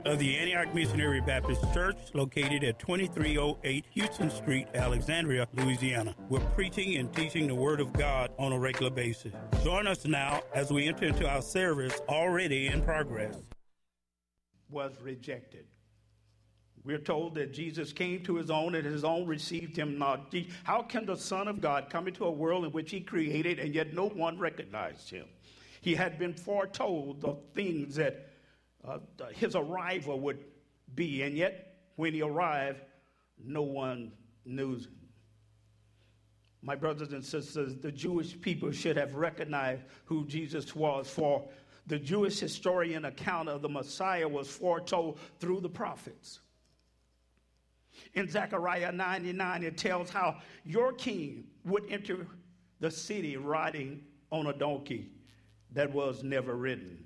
Of the Antioch Missionary Baptist Church, located at 2308 Houston Street, Alexandria, Louisiana. We're preaching and teaching the Word of God on a regular basis. Join us now as we enter into our service already in progress. Was rejected. We're told that Jesus came to his own and his own received him not. How can the Son of God come into a world in which he created and yet no one recognized him? He had been foretold the things that his arrival would be, and yet when he arrived, no one knew him. My brothers and sisters, the Jewish people should have recognized who Jesus was, for the Jewish historian account of the Messiah was foretold through the prophets. In Zechariah 99, it tells how your king would enter the city riding on a donkey that was never ridden.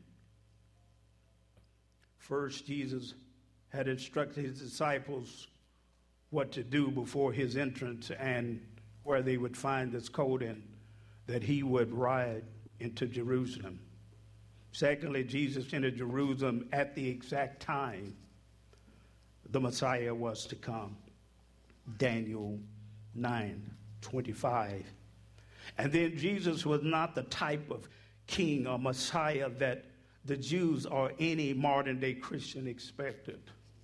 First, Jesus had instructed his disciples what to do before his entrance and where they would find this colt and that he would ride into Jerusalem. Secondly, Jesus entered Jerusalem at the exact time the Messiah was to come. Daniel 9:25. And then Jesus was not the type of king or Messiah that the Jews or any modern-day Christian expected.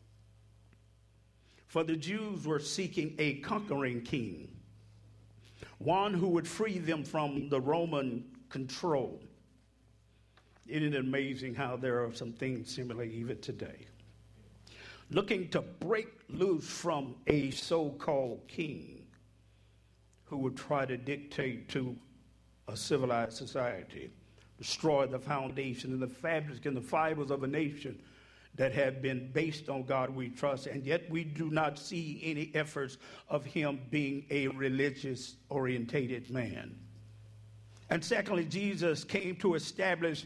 For the Jews were seeking a conquering king, one who would free them from the Roman control. Isn't it amazing how there are some things similar even today? Looking to break loose from a so-called king who would try to dictate to a civilized society, destroy the foundation and the fabric and the fibers of a nation that have been based on God we trust, and yet we do not see any efforts of him being a religious orientated man. And secondly, Jesus came to establish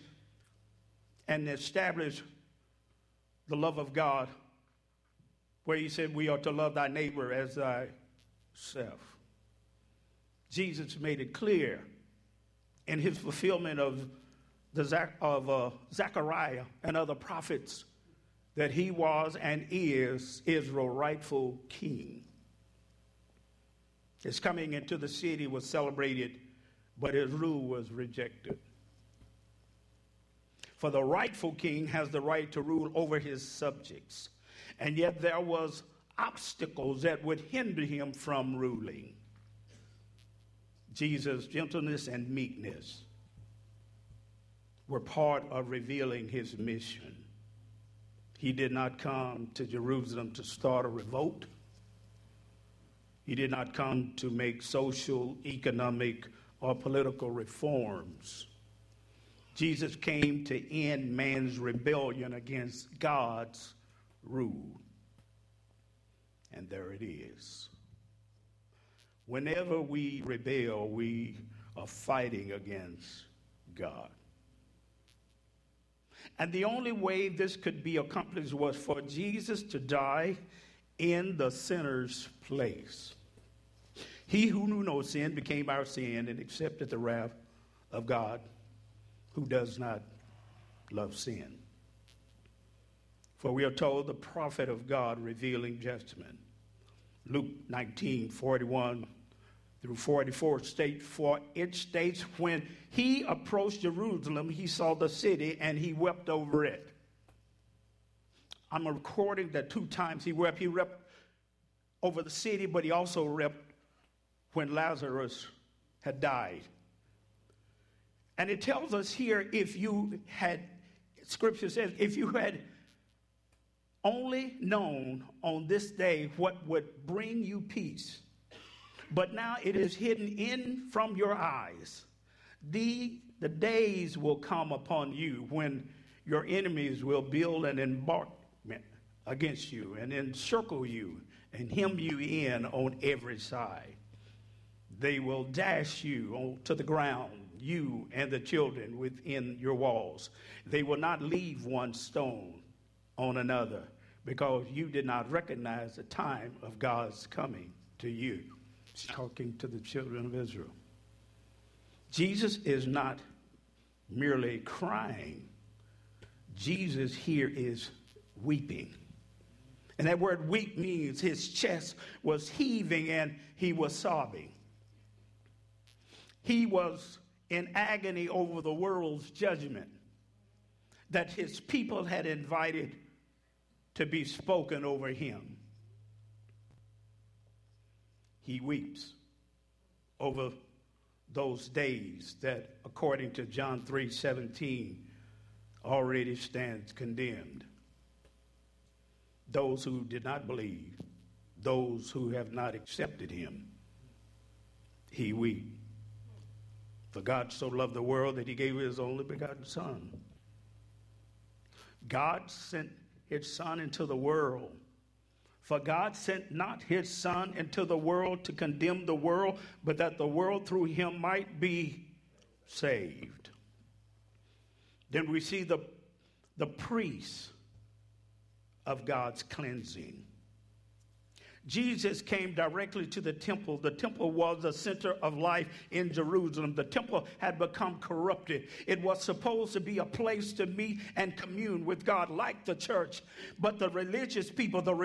the love of God, where he said we are to love thy neighbor as thyself. Jesus made it clear in his fulfillment of Zechariah and other prophets that he was and is Israel's rightful king. His coming into the city was celebrated, but his rule was rejected. For the rightful king has the right to rule over his subjects, and yet there was obstacles that would hinder him from ruling. Jesus' gentleness and meekness were part of revealing his mission. He did not come to Jerusalem to start a revolt. He did not come to make social, economic, or political reforms. Jesus came to end man's rebellion against God's rule. And there it is. Whenever we rebel, we are fighting against God. And the only way this could be accomplished was for Jesus to die in the sinner's place. He who knew no sin became our sin and accepted the wrath of God, who does not love sin. For we are told the prophet of God revealing judgment. Luke 19:41 through 44 states, for it states, when he approached Jerusalem, he saw the city and he wept over it. I'm recording that 2 times he wept. He wept over the city, but he also wept when Lazarus had died. And it tells us here, Scripture says, if you had only known on this day what would bring you peace, but now it is hidden in from your eyes. The days will come upon you when your enemies will build an embankment against you and encircle you and hem you in on every side. They will dash you to the ground, you and the children within your walls. They will not leave one stone on another, because you did not recognize the time of God's coming to you. He's talking to the children of Israel. Jesus is not merely crying. Jesus here is weeping. And that word weep means his chest was heaving and he was sobbing. He was in agony over the world's judgment that his people had invited to be spoken over him. He weeps over those days that, according to John 3:17, already stands condemned. Those who did not believe, those who have not accepted him, he weeps. For God so loved the world that he gave his only begotten Son. God sent his Son into the world. For God sent not his Son into the world to condemn the world, but that the world through him might be saved. Then we see the priest of God's cleansing. Jesus came directly to the temple. The temple was the center of life in Jerusalem. The temple had become corrupted. It was supposed to be a place to meet and commune with God like the church. But the religious people of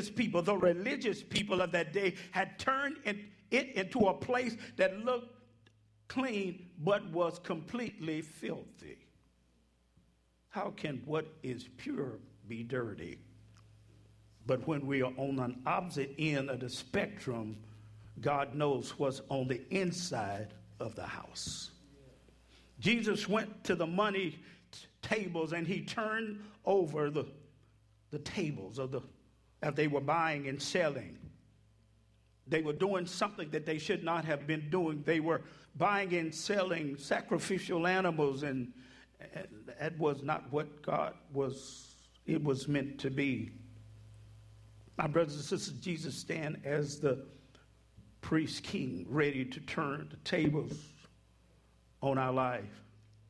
that day had turned it into a place that looked clean but was completely filthy. How can what is pure be dirty? But when we are on an opposite end of the spectrum, God knows what's on the inside of the house. Jesus went to the money tables and he turned over the tables as they were buying and selling. They were doing something that they should not have been doing. They were buying and selling sacrificial animals, and that was not what God was meant to be. My brothers and sisters, Jesus stands as the priest king, ready to turn the tables on our life.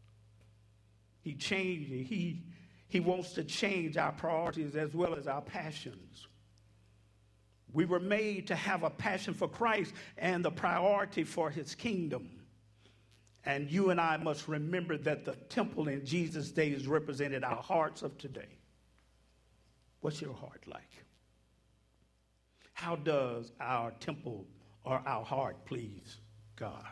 He wants to change our priorities as well as our passions. We were made to have a passion for Christ and the priority for his kingdom. And you and I must remember that the temple in Jesus' days represented our hearts of today. What's your heart like? How does our temple or our heart please God?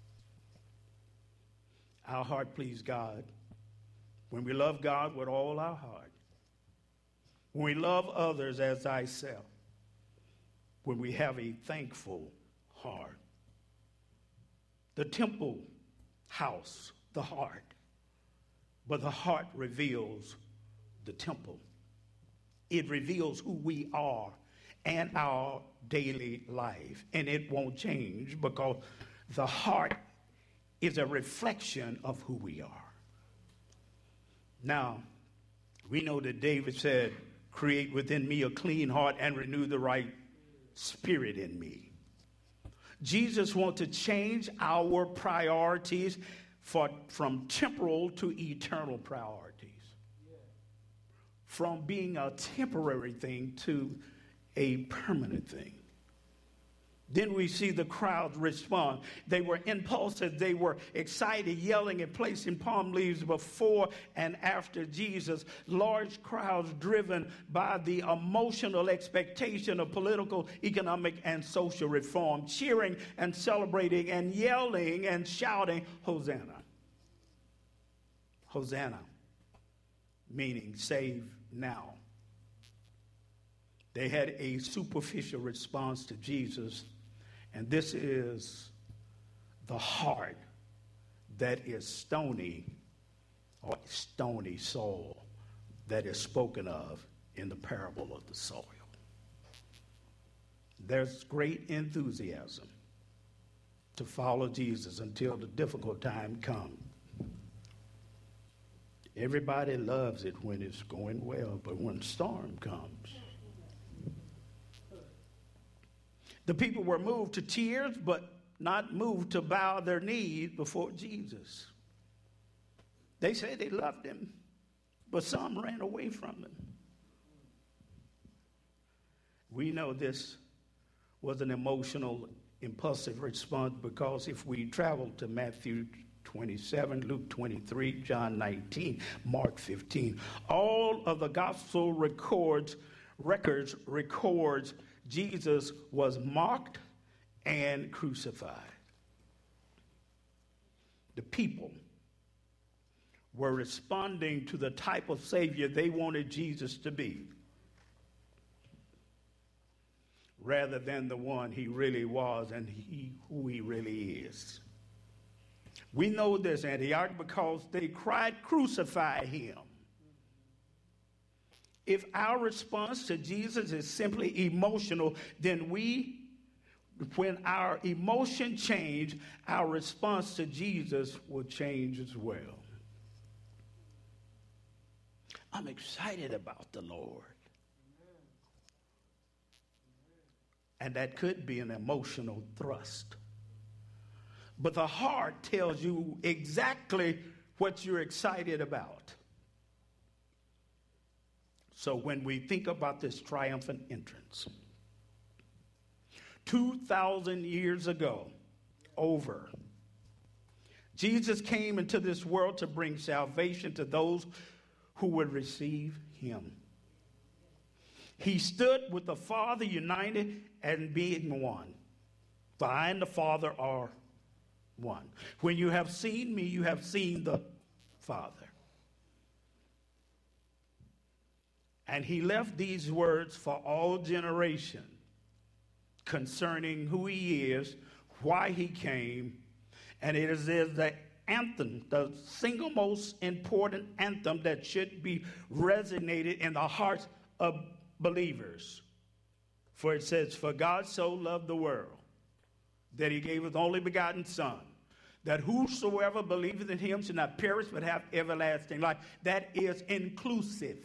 Our heart please God when we love God with all our heart, when we love others as thyself, when we have a thankful heart. The temple house, the heart, but the heart reveals the temple. It reveals who we are and our daily life. And it won't change because the heart is a reflection of who we are. Now, we know that David said, create within me a clean heart and renew the right spirit in me. Jesus wants to change our priorities from temporal to eternal priorities. From being a temporary thing to a permanent thing. Then we see the crowd respond. They were impulsive. They were excited, yelling and placing palm leaves before and after Jesus. Large crowds driven by the emotional expectation of political, economic, and social reform, cheering and celebrating and yelling and shouting, Hosanna. Hosanna, meaning save now. They had a superficial response to Jesus, and this is the heart that is stony or stony soil that is spoken of in the parable of the soil. There's great enthusiasm to follow Jesus until the difficult time comes. Everybody loves it when it's going well, but when storm comes, the people were moved to tears, but not moved to bow their knees before Jesus. They said they loved him, but some ran away from him. We know this was an emotional, impulsive response because if we travel to Matthew 27, Luke 23, John 19, Mark 15. All of the gospel records Jesus was mocked and crucified. The people were responding to the type of Savior they wanted Jesus to be, rather than the one he really was and who he really is. We know this, Antioch, because they cried, "Crucify him." If our response to Jesus is simply emotional, then when our emotion change, our response to Jesus will change as well. I'm excited about the Lord. And that could be an emotional thrust. But the heart tells you exactly what you're excited about. So when we think about this triumphant entrance, 2,000 years ago, Jesus came into this world to bring salvation to those who would receive him. He stood with the Father united and being one. For I and the Father are one. When you have seen me, you have seen the Father. And he left these words for all generation concerning who he is, why he came, and it is the anthem, the single most important anthem that should be resonated in the hearts of believers. For it says, "For God so loved the world that he gave his only begotten Son, that whosoever believeth in him should not perish but have everlasting life." That is inclusive.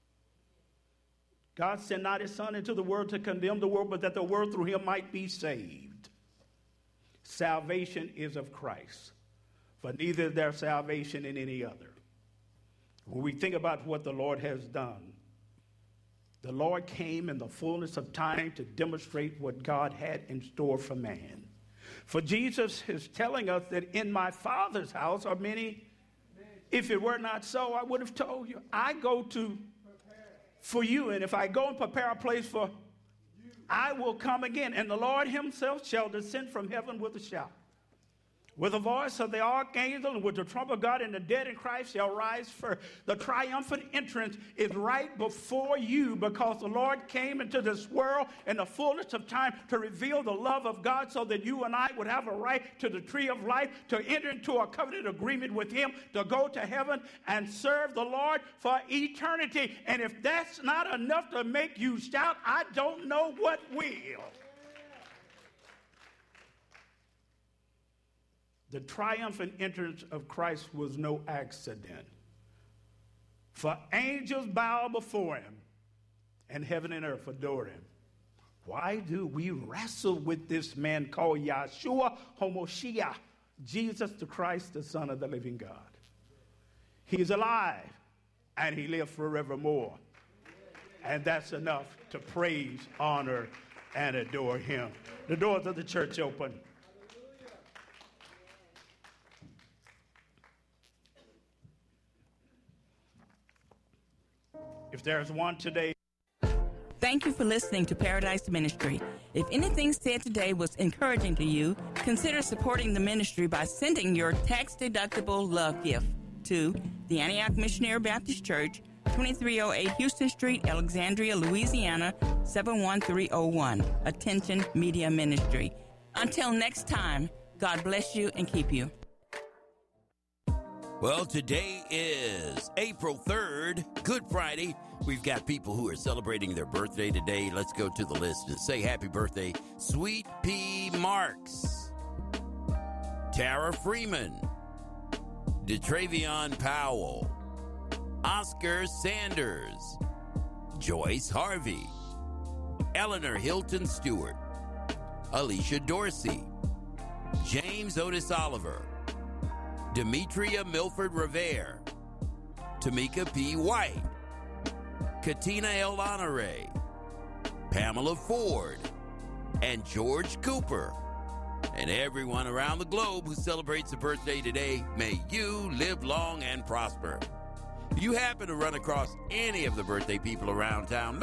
God sent not his Son into the world to condemn the world, but that the world through him might be saved. Salvation is of Christ, for neither is there salvation in any other. When we think about what the Lord has done, the Lord came in the fullness of time to demonstrate what God had in store for man. For Jesus is telling us that in my Father's house are many. If it were not so, I would have told you. I go to for you, and if I go and prepare a place for you, I will come again, and the Lord himself shall descend from heaven with a shout, with the voice of the archangel, and with the trump of God, and the dead in Christ shall rise first. The triumphant entrance is right before you, because the Lord came into this world in the fullness of time to reveal the love of God, so that you and I would have a right to the tree of life, to enter into a covenant agreement with him, to go to heaven and serve the Lord for eternity. And if that's not enough to make you shout, I don't know what will. The triumphant entrance of Christ was no accident. For angels bow before him, and heaven and earth adore him. Why do we wrestle with this man called Yahshua HaMashiach, Jesus the Christ, the Son of the living God? He is alive, and he lives forevermore. And that's enough to praise, honor, and adore him. The doors of the church open. If there's one today. Thank you for listening to Paradise Ministry. If anything said today was encouraging to you, consider supporting the ministry by sending your tax-deductible love gift to the Antioch Missionary Baptist Church, 2308 Houston Street, Alexandria, Louisiana, 71301. Attention Media Ministry. Until next time, God bless you and keep you. Well, today is April 3rd, Good Friday. We've got people who are celebrating their birthday today. Let's go to the list and say happy birthday. Sweet Pea Marks, Tara Freeman, DeTravion Powell, Oscar Sanders, Joyce Harvey, Eleanor Hilton Stewart, Alicia Dorsey, James Otis Oliver, Demetria Milford Revere, Tamika P. White, Katina El Honore, Pamela Ford, and George Cooper. And everyone around the globe who celebrates a birthday today, may you live long and prosper. If you happen to run across any of the birthday people around town,